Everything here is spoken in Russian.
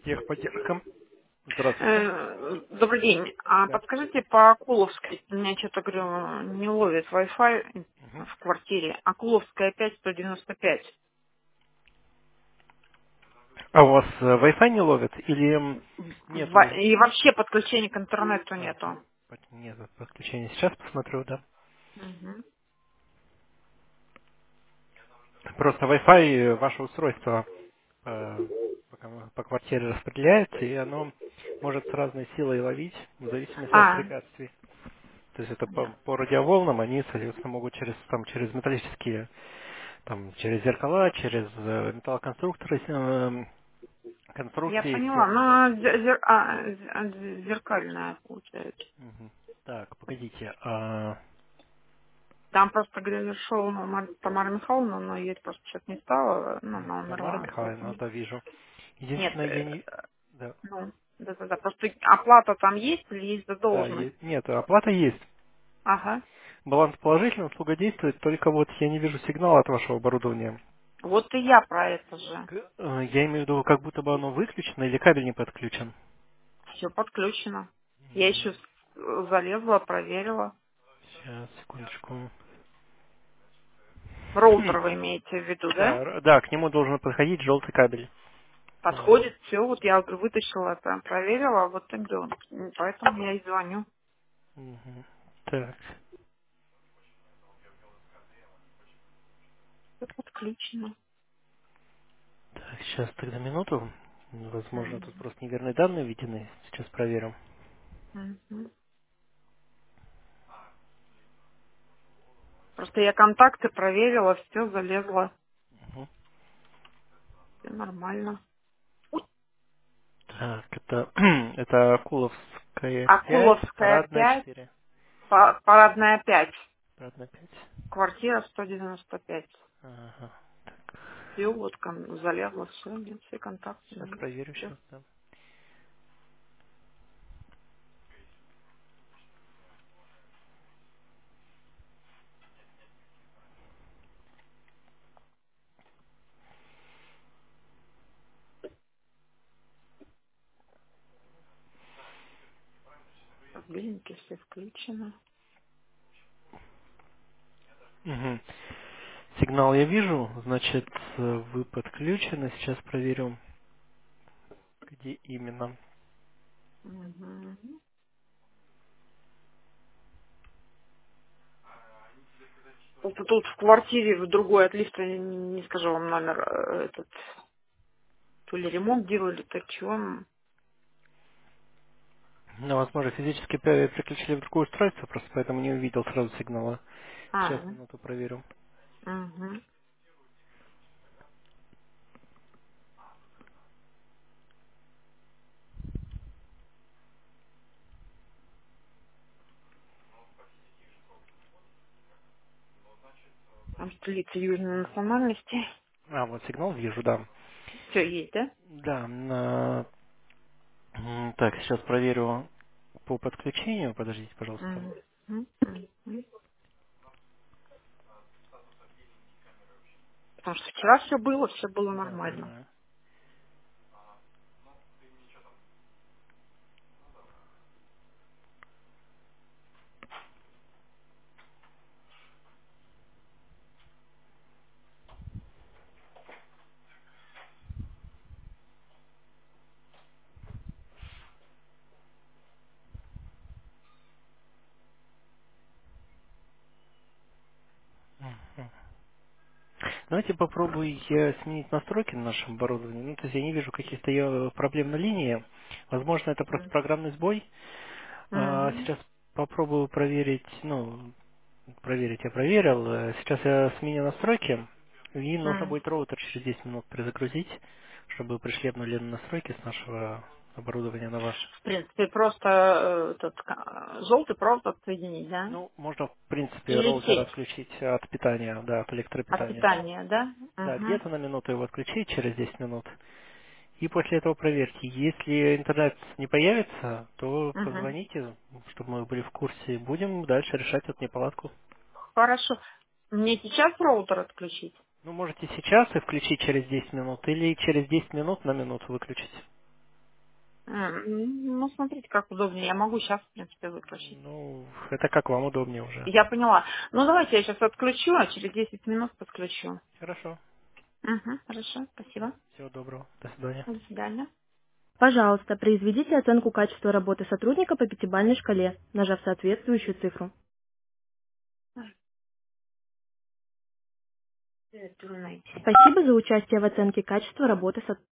Техподдержка. Здравствуйте. Добрый день. А Да. подскажите по Акуловской, у меня что-то, говорю, не ловит Wi-Fi Мгм. в квартире. Акуловская 5, 195. А у вас Wi-Fi не ловит или нету? И вообще подключения к интернету нету. Нет подключения. Сейчас посмотрю, да. Мгм. Просто Wi-Fi ваше устройство по квартире распределяется, и оно может с разной силой ловить в зависимости от А, препятствий. То есть это понятно. по радиоволнам, они, соответственно, могут через металлические, через зеркала, через металлоконструкторы, Я конструкции поняла. стен, да. Ну, зеркальная получается. Мгм. Так, погодите. Там просто, говорю, шел Тамара Михайловна, но ей просто что-то не стало, ну, она Тамара умерла. Михайловна, Поэтому... да, вижу. Нет, Единственное, я не... Да, ну, да-да-да. Просто оплата там есть или есть да, задолженность? нет, оплата есть. Ага. Баланс положительный, услуга действует, только вот я не вижу сигнала от вашего оборудования. Вот и я про это же. Я имею в виду, как будто бы оно выключено или кабель не подключен. Все подключено. Я Мгм. еще залезла, проверила. Сейчас, секундочку. Роутер вы имеете в виду, Да, да? да, к нему должен подходить желтый кабель. А, Подходит, все, вот я вытащила это, проверила, вот и говорю, поэтому я и звоню. мгм. Так, Все подключено. так, сейчас тогда минуту. Возможно, тут Мгм. просто неверные данные введены. Сейчас проверим. Мгм. Просто я контакты проверила, все, залезла, Мгм. все нормально. Так, это, это Куловская 5, Акуловская парадная 5, 4, парадная 5, парадная 5. квартира 195. Ага. Все, вот залезла, все, все контакты Сейчас есть. проверю, Все. сейчас, да. Будильники все включены. Мгм. Сигнал я вижу, значит, вы подключены. Сейчас проверю, где именно. Мгм. Просто тут в квартире в другой от лифта, не скажу вам номер, этот, то ли ремонт делали, то чего. Ну, возможно, физически переключили в другое устройство, просто поэтому не увидел сразу сигнала. А, Сейчас минуту проверю. угу. Там столица южной национальности. Вот сигнал вижу, да. Все есть, да? Да, так, сейчас проверю по подключению. Подождите, пожалуйста. Мгм. Мгм. Потому что вчера все было Да, нормально. понимаю. Мгм. Давайте попробую я сменить настройки на нашем оборудовании. Ну, то есть я не вижу каких-то проблем на линии. Возможно, это просто программный сбой. Мгм. Сейчас попробую проверить, проверить я проверил. Сейчас я сменю настройки, и нужно Мгм. будет роутер через 10 минут перезагрузить, чтобы пришли обнуленные настройки с нашего оборудования на ваше. В принципе, просто желтый провод отсоединить, да? Ну, можно, в принципе, Или роутер сеть отключить от питания, да, от от электропитания. питания, да? Да, Угу. где-то на минуту его отключить через 10 минут. И после этого проверьте. Если интернет не появится, то Угу. позвоните, чтобы мы были в курсе. Будем дальше решать эту неполадку. Хорошо. Мне сейчас роутер отключить? Ну, можете сейчас и включить через 10 минут, или через 10 минут на минуту выключить. Ну, смотрите, как удобнее. Я могу сейчас, в принципе, выключить. Ну, это как вам удобнее уже. Я поняла. Ну, давайте я сейчас отключу, а через 10 минут подключу. Хорошо. Угу, хорошо, спасибо. Всего доброго. До свидания. До свидания. Пожалуйста, произведите оценку качества работы сотрудника по пятибалльной шкале, нажав соответствующую цифру. Трудно найти. Спасибо за участие в оценке качества работы сотрудника.